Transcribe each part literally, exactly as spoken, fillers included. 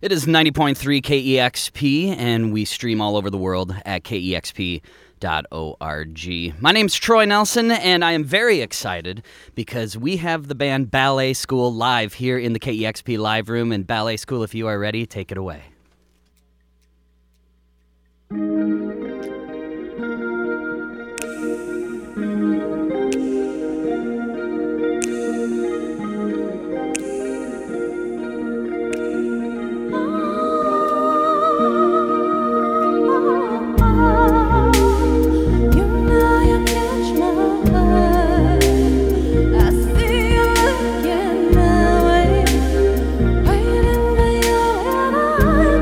It is ninety point three K E X P, and we stream all over the world at K E X P dot org. My name's Troy Nelson, and I am very excited because we have the band Ballet School live here in the K E X P live room. And Ballet School, if you are ready, take it away. I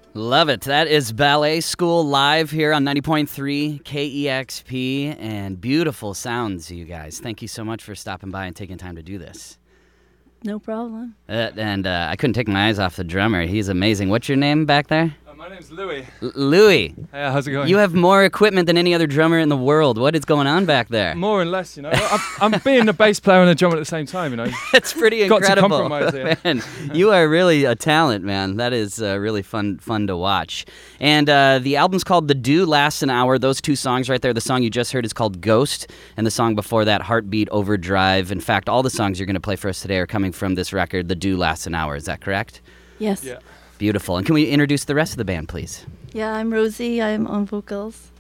Love it. That is Ballet School live here on ninety point three K E X P, and beautiful sounds, you guys. Thank you so much for stopping by and taking time to do this. No problem. Uh, and uh, I couldn't take my eyes off the drummer. He's amazing. What's your name back there? Uh, my name's Louis. L- Louis. Hey, how's it going? You have more equipment than any other drummer in the world. What is going on back there? More and less, you know. I'm, I'm being a bass player and a drummer at the same time, you know. It's pretty Got to incredible. compromise here. Man, you are really a talent, man. That is uh, really fun fun to watch. And uh, the album's called The Do Lasts an Hour. Those two songs right there, the song you just heard is called Ghost, and the song before that, Heartbeat Overdrive. In fact, all the songs you're going to play for us today are coming from this record, The Do Lasts an Hour. Is that correct? Yes. Yeah. Beautiful. And can we introduce the rest of the band, please? Yeah, I'm Rosie. I'm on vocals.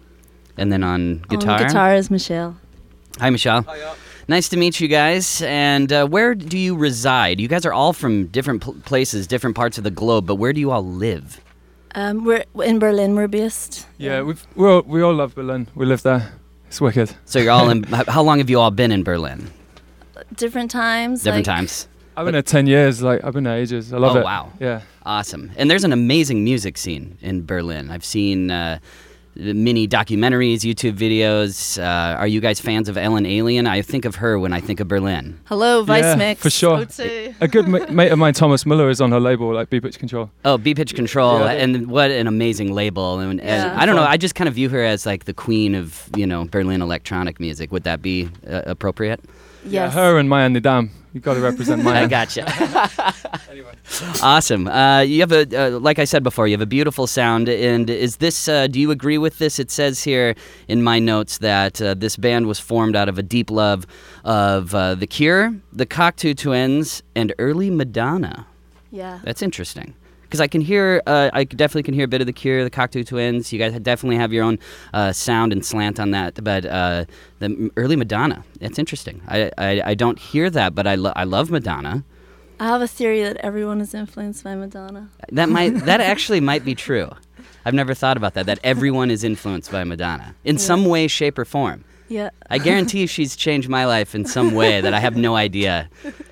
And then on guitar? On guitar is Michelle. Hi, Michelle. Hiya. Nice to meet you guys. And uh, where do you reside? You guys are all from different pl- places, different parts of the globe, but where do you all live? Um, we're in Berlin. We're based. Yeah, we've, we all, we all love Berlin. We live there. It's wicked. So you're all in. h- How long have you all been in Berlin? Different times. Different like, times. I've been there ten years. Like I've been there ages. I love Oh, it. wow. Yeah. Awesome. And there's an amazing music scene in Berlin. I've seen uh, mini documentaries, YouTube videos. Uh, are you guys fans of Ellen Alien? I think of her when I think of Berlin. Hello, Vice Yeah, Mix. for sure. O two. A good ma- mate of mine, Thomas Muller, is on her label, like B Pitch Control. Oh, B-Pitch Control, Yeah. and what an amazing label. And, and Yeah. I don't know, Fun. I just kind of view her as like the queen of, you know, Berlin electronic music. Would that be uh, appropriate? Yeah, Yes. her and Maya Nidam. You got to represent Maya. I gotcha. Anyway. Awesome. Uh, you have a, uh, like I said before, you have a beautiful sound. And is this? Uh, do you agree with this? It says here in my notes that uh, this band was formed out of a deep love of uh, The Cure, the Cocteau Twins, and early Madonna. Yeah. That's interesting. Because I can hear, uh, I definitely can hear a bit of The Cure, the Cocteau Twins. You guys definitely have your own uh, sound and slant on that. But uh, the early Madonna, that's interesting. I, I, I don't hear that, but I, lo- I love Madonna. I have a theory that everyone is influenced by Madonna. That might, that actually might be true. I've never thought about that. That everyone is influenced by Madonna in Yeah. some way, shape, or form. Yeah. I guarantee she's changed my life in some way that I have no idea.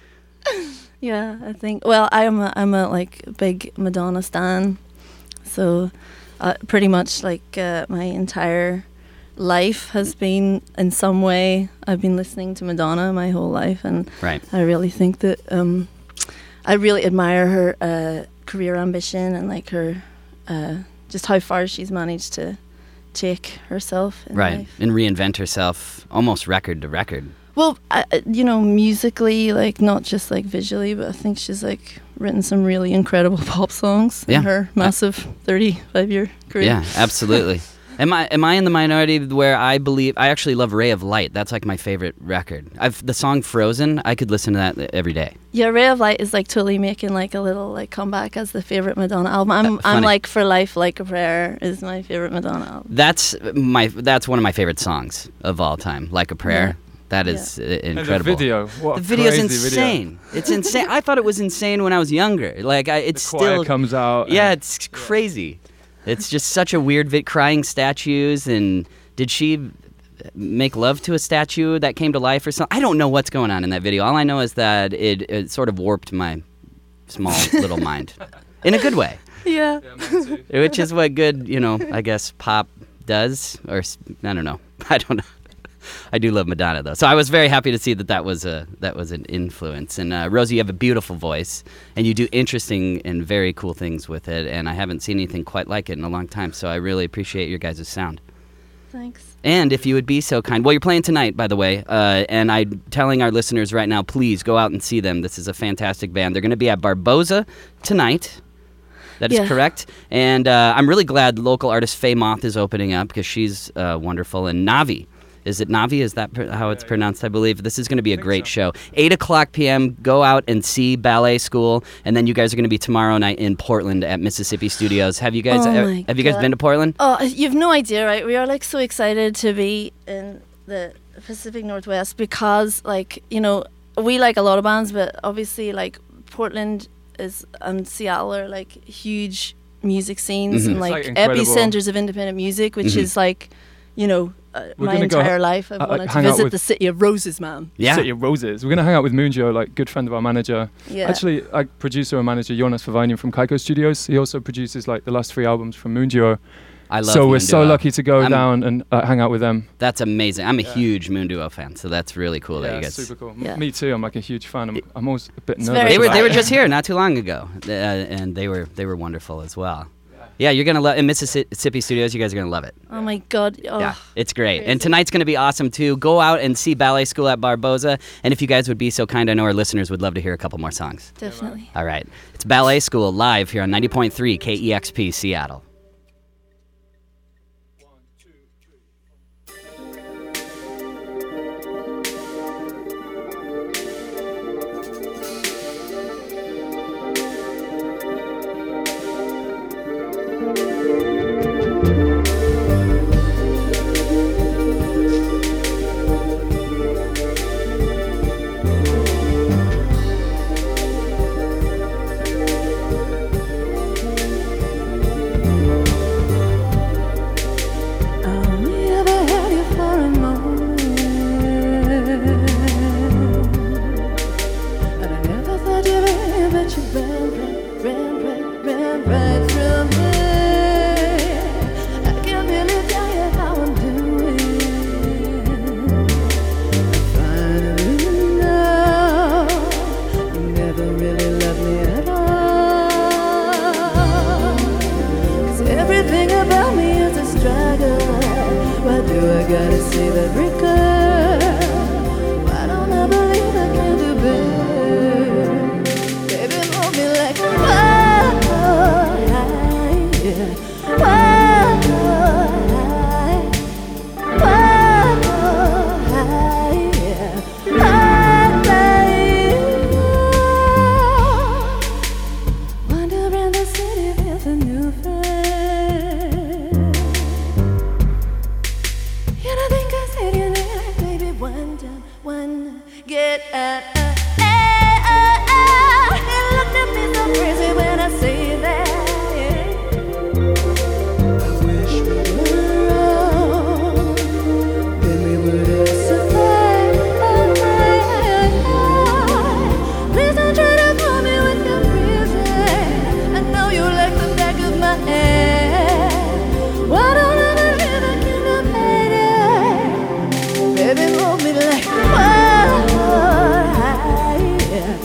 Yeah, I think. Well, I'm a, I'm a like big Madonna stan, so uh, pretty much like uh, my entire life has been in some way. I've been listening to Madonna my whole life, and Right. I really think that um, I really admire her uh, career ambition and like her uh, just how far she's managed to take herself in Right. life. And reinvent herself almost record to record. Well, I, I- you know, musically, like not just like visually, but I think she's like written some really incredible pop songs Yeah. in her massive thirty-five year career. Yeah, absolutely. Am I am I in the minority where I believe I actually love Ray of Light? That's like my favorite record. I've the song Frozen. I could listen to that every day. Yeah, Ray of Light is like totally making like a little like comeback as the favorite Madonna album. I'm Uh, I'm funny. like For Life Like a Prayer is my favorite Madonna album. That's my that's one of my favorite songs of all time. Like a Prayer. Yeah. That is uh, And incredible. the video. What The a video's crazy insane. It's insane. I thought it was insane when I was younger. Like I, Video. it's The choir still comes out. yeah, and- it's crazy. It's just such a weird vid. Crying statues, and did she make love to a statue that came to life or something? I don't know what's going on in that video. All I know is that it, it sort of warped my small little mind in a good way, Yeah. Yeah, mine too. which is what good, you know, I guess pop does. Or s- I don't know. I don't know. I do love Madonna though, so I was very happy to see that that was a that was an influence. And uh, Rosie, you have a beautiful voice, and you do interesting and very cool things with it. And I haven't seen anything quite like it in a long time, so I really appreciate your guys' sound. Thanks. And if you would be so kind, well, you're playing tonight, by the way, uh, and I'm telling our listeners right now, please go out and see them. This is a fantastic band. They're going to be at Barboza tonight. That is Yeah. correct. And uh, I'm really glad local artist Faye Moth is opening up because she's uh, wonderful. And Navi. Is it Navi? Is that pr- how it's Yeah, yeah. pronounced, I believe? This is going to be a think great so. show. eight o'clock p.m., go out and see Ballet School. And then you guys are going to be tomorrow night in Portland at Mississippi Studios. Have you guys, Oh uh, my have you guys God. been to Portland? Oh, you've no idea, right? We are like so excited to be in the Pacific Northwest because, like, you know, we like a lot of bands, but obviously, like, Portland is and Seattle are like huge music scenes Mhm. and It's, like, like, incredible. epicenters of independent music, which Mhm. is like, you know, uh, We're my gonna go entire life. I've uh, wanted to hang out visit with- the City of Roses, man. Yeah. City of Roses. We're going to hang out with Moonjo, like good friend of our manager. Yeah. Actually, like producer and manager Jonas Favanian from Kaiko Studios. He also produces like the last three albums from Moonjo. I love So we're Moon so Duo. lucky to go I'm- down and uh, hang out with them. That's amazing. I'm a Yeah. huge Moon Duo fan, so that's really cool that Yeah, you guys. super cool. M- Yeah. Me too. I'm like a huge fan. I'm, I'm always a bit It's nervous. very They were they were Right. just here not too long ago, uh, and they were they were wonderful as well. Yeah, you're gonna love in Mississippi Studios. You guys are gonna love it. Oh my God. Oh. Yeah, it's great. crazy. And tonight's going to be awesome, too. Go out and see Ballet School at Barboza. And if you guys would be so kind, I know our listeners would love to hear a couple more songs. Definitely. All right. It's Ballet School live here on ninety point three K E X P Seattle. Only ever had you for a moment, and I never thought you ran, but you ran, ran, ran, ran, ran right through me. I can't really tell you how I'm doing. Finally know you never really loved me at all. 'Cause everything about me is a struggle. Why do I gotta see that recur? Why don't I believe I can do better? Baby, move me like whoa, yeah. Whoa, whoa, yeah. Wander around the city with a new friend. And I think I said your name, baby, one time, one get out. You looked at me so crazy when I say that. I wish we were wrong, then we would have survived. Please don't try to fool me with your reason. I know you like the back of my hand. Why don't I believe I can do better? Baby, move me like whoa, yeah.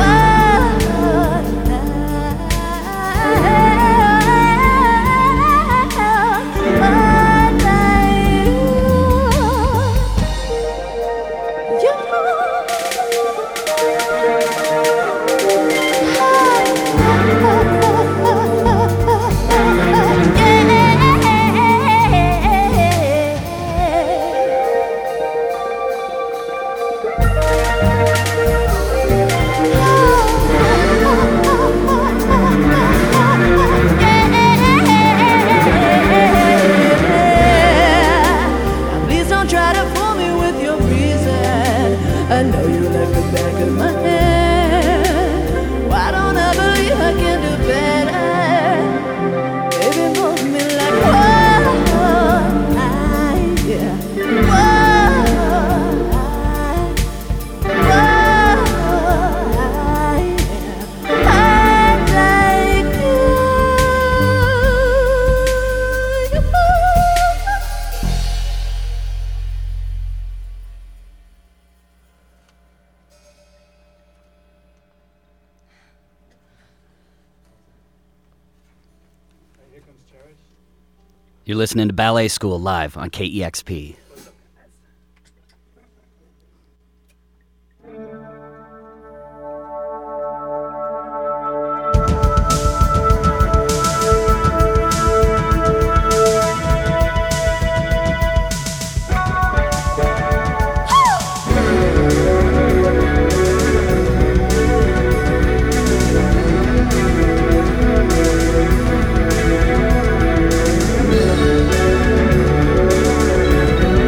Please don't try to fool me with your reason. I know you like the back of my hand. Why don't I believe I can do better? Baby, move me like whoa, yeah. Whoa, You're listening to Ballet School live on K E X P. Whoa.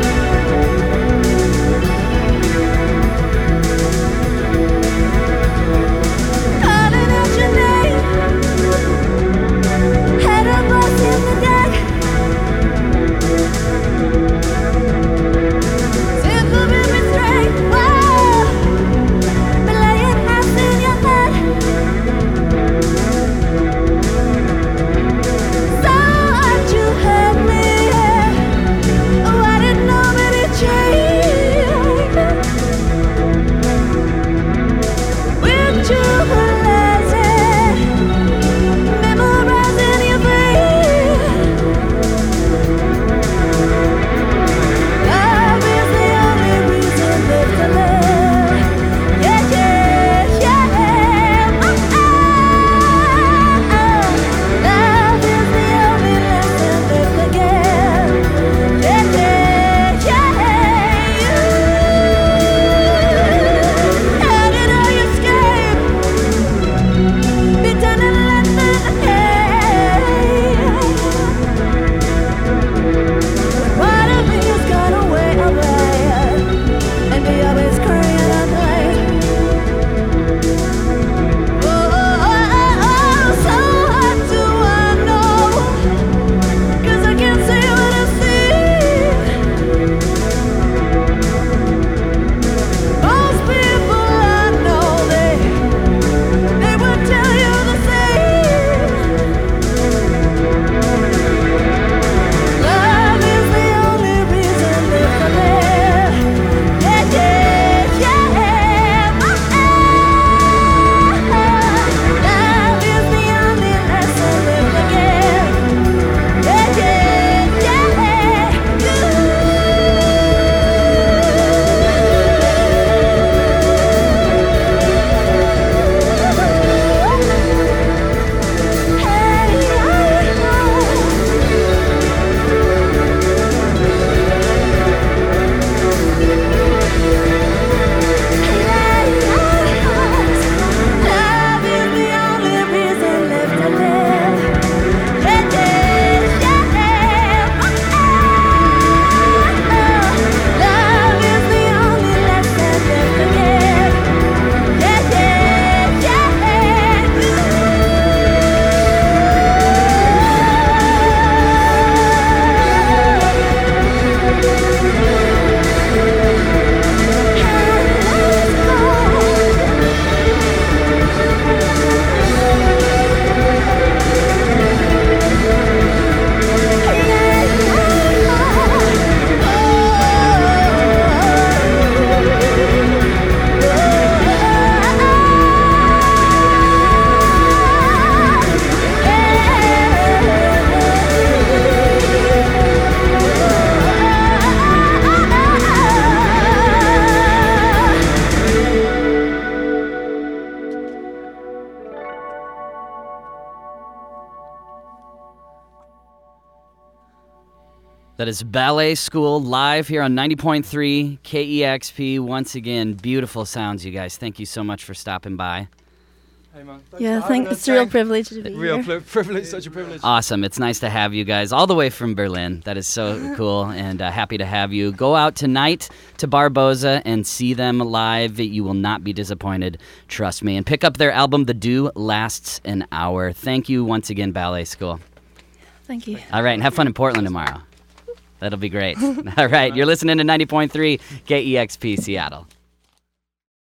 That is Ballet School live here on ninety point three K E X P. Once again, beautiful sounds, you guys. Thank you so much for stopping by. Hey man. Yeah, thank, it's a real privilege to be Real here. pl- privilege, such a privilege. Awesome. It's nice to have you guys all the way from Berlin. That is so cool, and uh, happy to have you. Go out tonight to Barboza and see them live. You will not be disappointed, trust me. And pick up their album, The Dew Lasts an Hour. Thank you once again, Ballet School. Thank you. All right, and have fun in Portland tomorrow. That'll be great. All right, you're listening to ninety point three K E X P Seattle.